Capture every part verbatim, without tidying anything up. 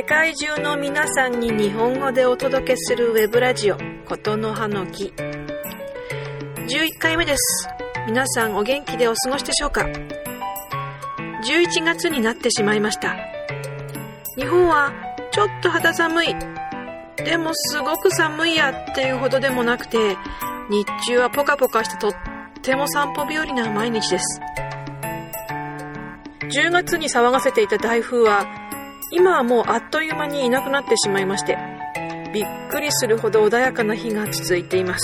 界中の皆さんに日本語でお届けするウェブラジオことの葉の木じゅういっかいめです。皆さんお元気でお過ごしでしょうか。じゅういちがつになってしまいました。日本はちょっと肌寒い、でもすごく寒いやっていうほどでもなくて、日中はポカポカしてとっても散歩日和な毎日です。じゅうがつに騒がせていた台風は今はもうあっという間にいなくなってしまいまして、びっくりするほど穏やかな日が続いています。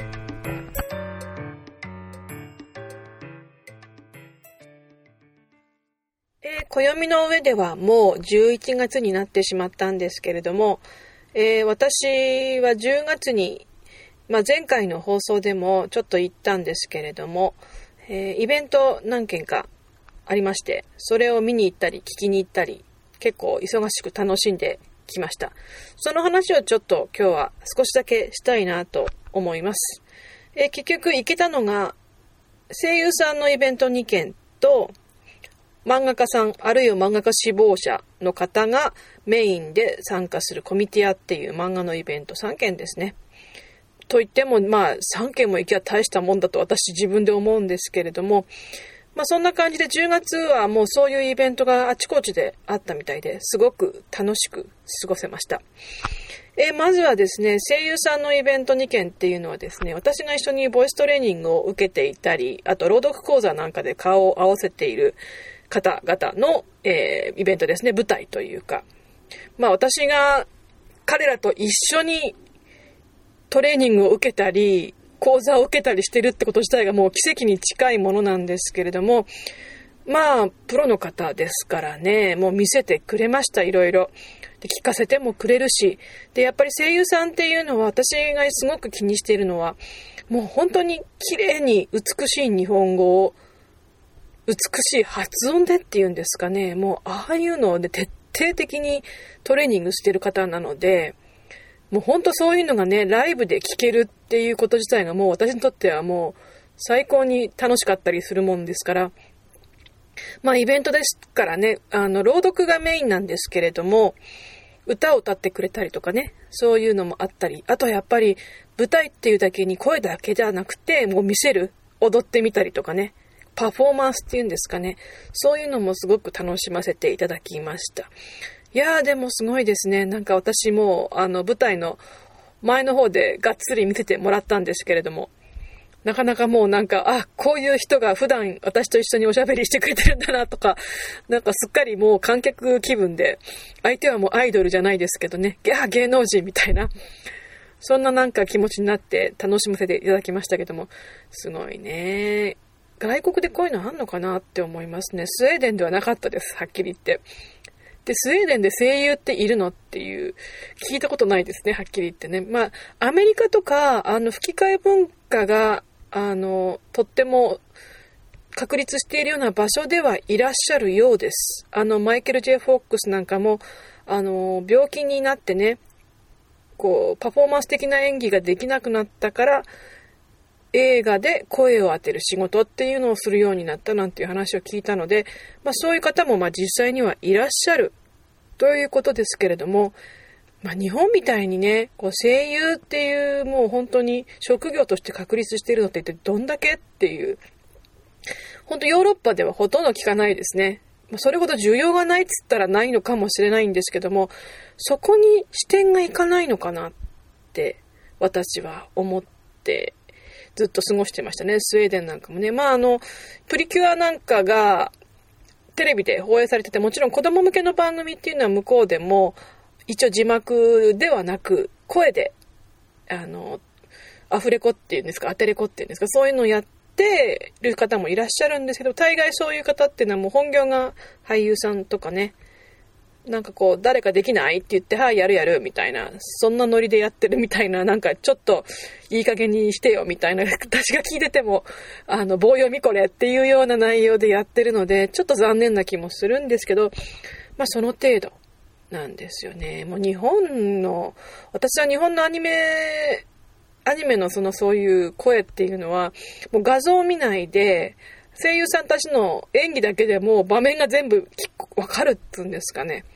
えー、暦の上ではもうじゅういちがつになってしまったんですけれども、えー、私はじゅうがつに、まあ、前回の放送でもちょっと言ったんですけれども、えー、イベント何件かありまして、それを見に行ったり聞きに行ったり、結構忙しく楽しんできました。その話をちょっと今日は少しだけしたいなと思います。えー、結局行けたのが声優さんのイベントにけんと、漫画家さんあるいは漫画家志望者の方がメインで参加するコミティアっていう漫画のイベントさんけんですね。といってもまあさんけんも行きゃ大したもんだと私自分で思うんですけれども、まあそんな感じでじゅうがつはもうそういうイベントがあちこちであったみたいですごく楽しく過ごせました。えー、まずはですね、声優さんのイベントにけんっていうのはですね、私が一緒にボイストレーニングを受けていたり、あと朗読講座なんかで顔を合わせている方々の、えー、イベントですね、舞台というか、まあ私が彼らと一緒にトレーニングを受けたり講座を受けたりしてるってこと自体がもう奇跡に近いものなんですけれども、まあプロの方ですからね、もう見せてくれました。いろいろで聞かせてもくれるし、でやっぱり声優さんっていうのは私がすごく気にしているのは、もう本当に綺麗に美しい日本語を美しい発音でっていうんですかね、もうああいうので徹底的にトレーニングしてる方なので、もう本当そういうのがね、ライブで聞けるっていうこと自体がもう私にとってはもう最高に楽しかったりするもんですから、まあイベントですからね、あの朗読がメインなんですけれども、歌を歌ってくれたりとかね、そういうのもあったり、あとはやっぱり舞台っていうだけに声だけじゃなくて、もう見せる、踊ってみたりとかね、パフォーマンスっていうんですかね、そういうのもすごく楽しませていただきました。いやーでもすごいですね。なんか私もあの舞台の前の方でがっつり見せてもらったんですけれども、なかなかもうなんか、あ、こういう人が普段私と一緒におしゃべりしてくれてるんだなとか、なんかすっかりもう観客気分で、相手はもうアイドルじゃないですけどね、いや芸能人みたいな、そんななんか気持ちになって楽しませていただきましたけども、すごいね。外国でこういうのあんのかなって思いますね。スウェーデンではなかったです、はっきり言って。で、スウェーデンで声優っているのっていう、聞いたことないですね、はっきり言ってね。まあ、アメリカとか、あの、吹き替え文化が、あの、とっても確立しているような場所ではいらっしゃるようです。あの、マイケル・ジェイ・フォックスなんかも、あの、病気になってね、こう、パフォーマンス的な演技ができなくなったから、映画で声を当てる仕事っていうのをするようになったなんていう話を聞いたので、まあそういう方もまあ実際にはいらっしゃるということですけれども、まあ日本みたいにね、こう声優っていうもう本当に職業として確立しているのって一体どんだけっていう、本当ヨーロッパではほとんど聞かないですね。まあ、それほど需要がないっつったらないのかもしれないんですけども、そこに視点がいかないのかなって私は思ってずっと過ごしてましたね。スウェーデンなんかもね。まああの、プリキュアなんかがテレビで放映されてて、もちろん子供向けの番組っていうのは向こうでも一応字幕ではなく声で、あの、アフレコっていうんですか、アテレコっていうんですか、そういうのをやってる方もいらっしゃるんですけど、大概そういう方っていうのはもう本業が俳優さんとかね、なんかこう誰かできないって言ってはいやるやるみたいな、そんなノリでやってるみたいな、なんかちょっといい加減にしてよみたいな、私が聞いててもあの棒読みこれっていうような内容でやってるので、ちょっと残念な気もするんですけど、まあその程度なんですよね。もう日本の、私は日本のアニメアニメのそのそういう声っていうのはもう画像を見ないで声優さんたちの演技だけでもう場面が全部わかるっていうんですかね。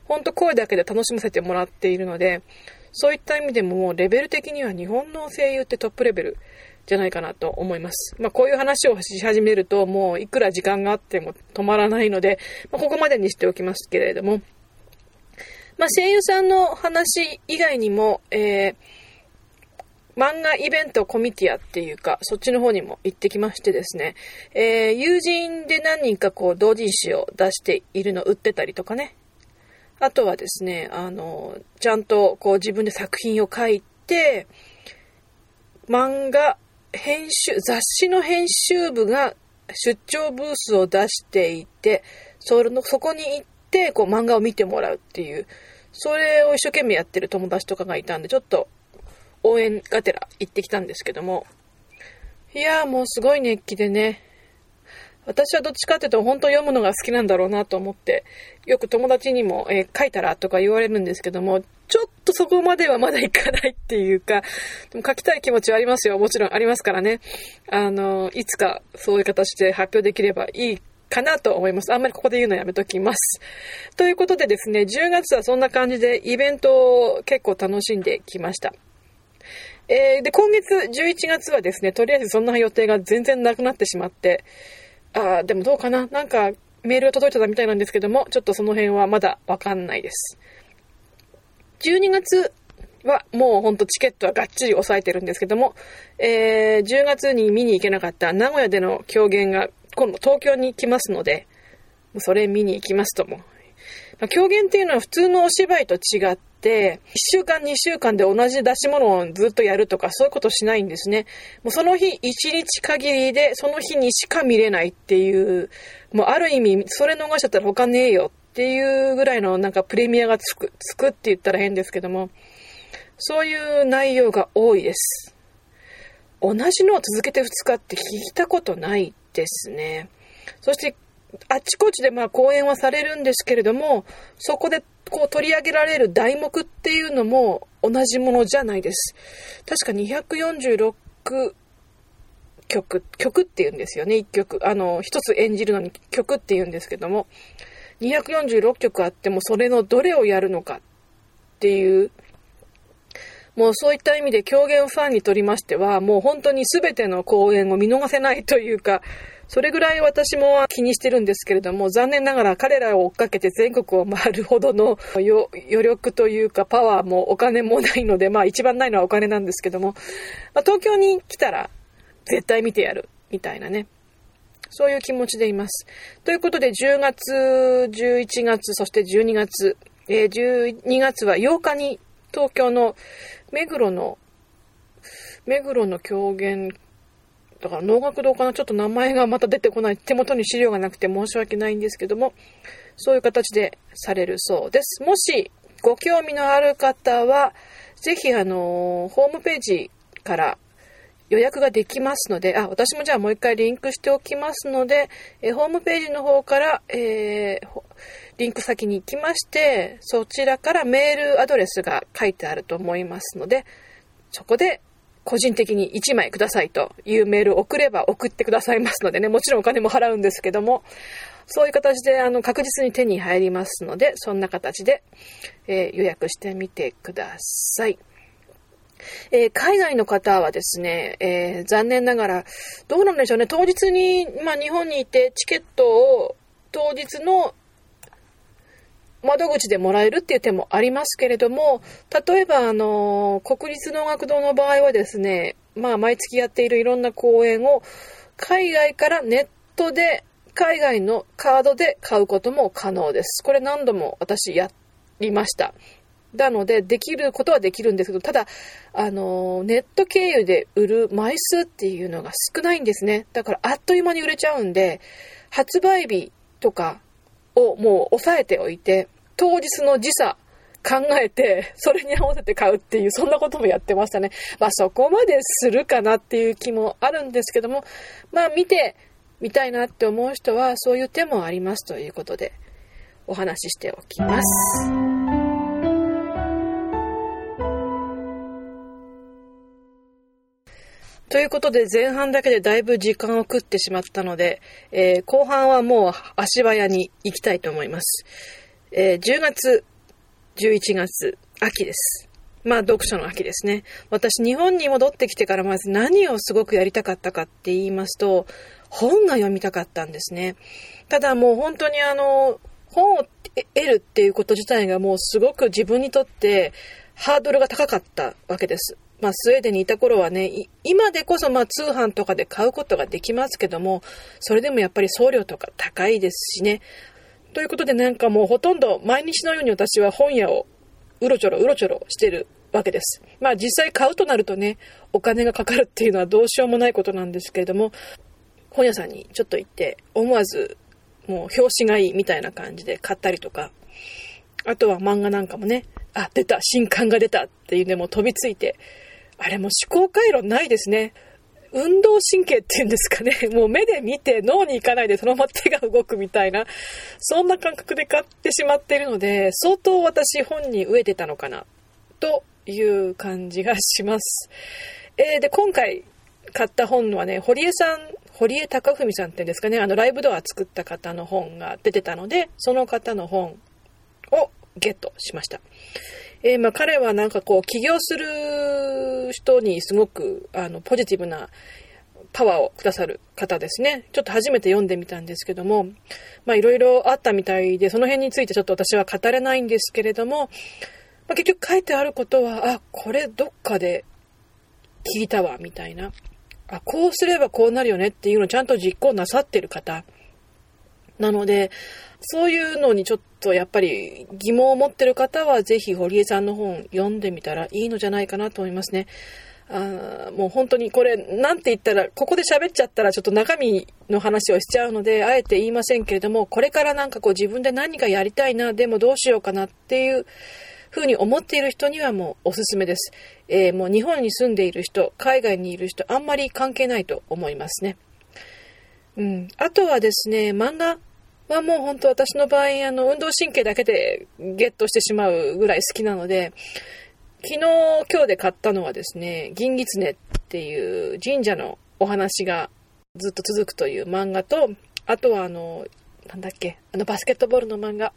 ほんと声だけで楽しませてもらっているので、そういった意味でももうレベル的には日本の声優ってトップレベルじゃないかなと思います。まあこういう話をし始めるともういくら時間があっても止まらないので、まあ、ここまでにしておきますけれども、まあ声優さんの話以外にも、えー、漫画イベントコミティアっていうか、そっちの方にも行ってきましてですね、えー、友人で何人かこう同人誌を出しているの売ってたりとかね、あとはですね、あの、ちゃんとこう自分で作品を書いて、漫画編集、雑誌の編集部が出張ブースを出していて、その、そこに行ってこう漫画を見てもらうっていう、それを一生懸命やってる友達とかがいたんで、ちょっと応援がてら行ってきたんですけども、いやーもうすごい熱気でね、私はどっちかっていうと本当読むのが好きなんだろうなと思って、よく友達にも、えー、書いたらとか言われるんですけども、ちょっとそこまではまだいかないっていうか、でも書きたい気持ちはありますよ。もちろんありますからね。あの、いつかそういう形で発表できればいいかなと思います。あんまりここで言うのやめときます。ということでですね、じゅうがつはそんな感じでイベントを結構楽しんできました。えー、で、今月じゅういちがつはですね、とりあえずそんな予定が全然なくなってしまって、あーでもどうかな、なんかメールが届いてたみたいなんですけども、ちょっとその辺はまだわかんないです。じゅうにがつはもうほんとチケットはがっちり押さえてるんですけども、えー、じゅうがつに見に行けなかった名古屋での狂言が今度東京に来ますので、それ見に行きますとも。まあ、狂言っていうのは普通のお芝居と違って、いっしゅうかんにしゅうかんで同じ出し物をずっとやるとかそういうことしないんですね。もうその日いちにち限りでその日にしか見れないっていう、もうある意味それ逃しちゃったら他ねえよっていうぐらいのなんかプレミアがつく、つくって言ったら変ですけども、そういう内容が多いです。同じのを続けてふつかって聞いたことないですね。そしてあちこちでまあ講演はされるんですけれども、そこでこう取り上げられる題目っていうのも同じものじゃないです。確かにひゃくよんじゅうろくきょく、曲って言うんですよね、いっきょく。あの、一つ演じるのに曲って言うんですけども、にひゃくよんじゅうろっきょくあってもそれのどれをやるのかっていう、もうそういった意味で狂言ファンにとりましては、もう本当に全ての公演を見逃せないというか、それぐらい私も気にしてるんですけれども、残念ながら彼らを追っかけて全国を回るほどの余力というかパワーもお金もないので、まあ一番ないのはお金なんですけども、まあ、東京に来たら絶対見てやるみたいなね、そういう気持ちでいます。ということでじゅうがつ、じゅういちがつ、そしてじゅうにがつ、えー、じゅうにがつはようかに東京の目黒の目黒の狂言、だから能楽堂かな、ちょっと名前がまた出てこない、手元に資料がなくて申し訳ないんですけども、そういう形でされるそうです。もしご興味のある方はぜひあのホームページから予約ができますので、あ、私もじゃあもう一回リンクしておきますので、えホームページの方から、えー、リンク先に行きまして、そちらからメールアドレスが書いてあると思いますので、そこで個人的にいちまいくださいというメールを送れば送ってくださいますのでね、もちろんお金も払うんですけども、そういう形であの確実に手に入りますので、そんな形で、えー、予約してみてください。えー、海外の方はですね、えー、残念ながらどうなんでしょうね、当日に、まあ、日本にいてチケットを当日の窓口でもらえるっていう手もありますけれども、例えばあの国立能楽堂の場合はですね、まあ毎月やっているいろんな公演を海外からネットで海外のカードで買うことも可能です。これ何度も私やりました。なのでできることはできるんですけど、ただあのネット経由で売る枚数っていうのが少ないんですね。だからあっという間に売れちゃうんで、発売日とかをもう抑えておいて、当日の時差考えてそれに合わせて買うっていう、そんなこともやってましたね。まあそこまでするかなっていう気もあるんですけども、まあ見てみたいなって思う人はそういう手もありますということでお話ししておきます。ということで前半だけでだいぶ時間を食ってしまったので、えー、後半はもう足早に行きたいと思います。えー、じゅうがつじゅういちがつ、秋です。まあ読書の秋ですね。私日本に戻ってきてからまず何をすごくやりたかったかって言いますと、本が読みたかったんですね。ただもう本当にあの本を得るっていうこと自体がもうすごく自分にとってハードルが高かったわけです。まあスウェーデンにいた頃はね、今でこそまあ通販とかで買うことができますけども、それでもやっぱり送料とか高いですしね。ということでなんかもうほとんど毎日のように私は本屋をうろちょろうろちょろしてるわけです。まあ実際買うとなるとね、お金がかかるっていうのはどうしようもないことなんですけれども、本屋さんにちょっと行って思わずもう表紙がいいみたいな感じで買ったりとか、あとは漫画なんかもね、あ、出た、新刊が出たっていうのも飛びついて、あれも思考回路ないですね。運動神経っていうんですかね。もう目で見て脳に行かないでそのまま手が動くみたいな、そんな感覚で買ってしまっているので、相当私本に飢えてたのかなという感じがします。えー、で今回買った本はね、堀江さん、堀江貴文さんっていうんですかね、あのライブドア作った方の本が出てたので、その方の本をゲットしました。えー、まあ彼はなんかこう起業する人にすごくあのポジティブなパワーをくださる方ですね。ちょっと初めて読んでみたんですけども、まあいろいろあったみたいで、その辺についてちょっと私は語れないんですけれども、まあ、結局書いてあることは、あ、これどっかで聞いたわみたいな、あ、こうすればこうなるよねっていうのをちゃんと実行なさってる方なので、そういうのにちょっとやっぱり疑問を持ってる方はぜひ堀江さんの本読んでみたらいいのじゃないかなと思いますね。あ、もう本当にこれなんて言ったら、ここで喋っちゃったらちょっと中身の話をしちゃうのであえて言いませんけれども、これからなんかこう自分で何かやりたいな、でもどうしようかなっていうふうに思っている人にはもうおすすめです。えー、もう日本に住んでいる人、海外にいる人あんまり関係ないと思いますね。うん、あとはですね、漫画はもう本当私の場合あの運動神経だけでゲットしてしまうぐらい好きなので、昨日今日で買ったのはですね、銀狐っていう神社のお話がずっと続くという漫画と、あとはあのなんだっけ、あのバスケットボールの漫画、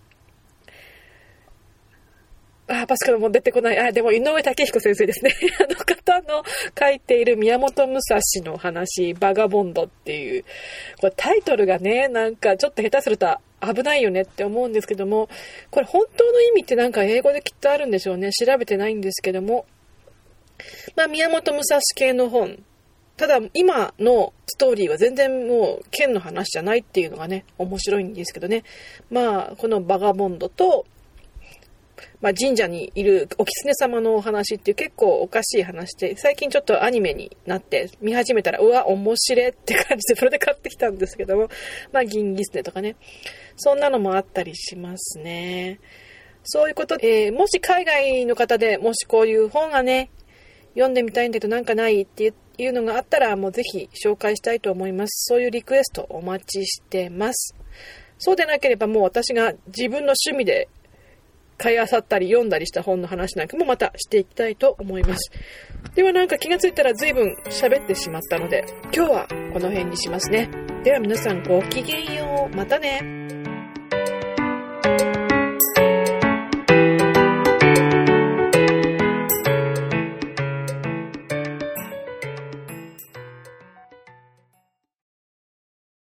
あ、バスケットも出てこない。あ、でも井上武彦先生ですね。あの方の書いている宮本武蔵の話、バガボンドっていう、これタイトルがね、なんかちょっと下手すると危ないよねって思うんですけども、これ本当の意味ってなんか英語できっとあるんでしょうね。調べてないんですけども、まあ宮本武蔵系の本。ただ今のストーリーは全然もう剣の話じゃないっていうのがね、面白いんですけどね。まあこのバガボンドと、まあ、神社にいるお狐様のお話っていう結構おかしい話で、最近ちょっとアニメになって見始めたら、うわ面白いって感じでそれで買ってきたんですけども、まあ銀狐とかね、そんなのもあったりしますね。そういうことで、えー、もし海外の方でもしこういう本がね読んでみたいんだけどなんかないっていうのがあったら、もうぜひ紹介したいと思います。そういうリクエストお待ちしてます。そうでなければもう私が自分の趣味で買い漁ったり読んだりした本の話なんかもまたしていきたいと思います。ではなんか気がついたら随分喋ってしまったので、今日はこの辺にしますね。では皆さんごきげんよう。またね。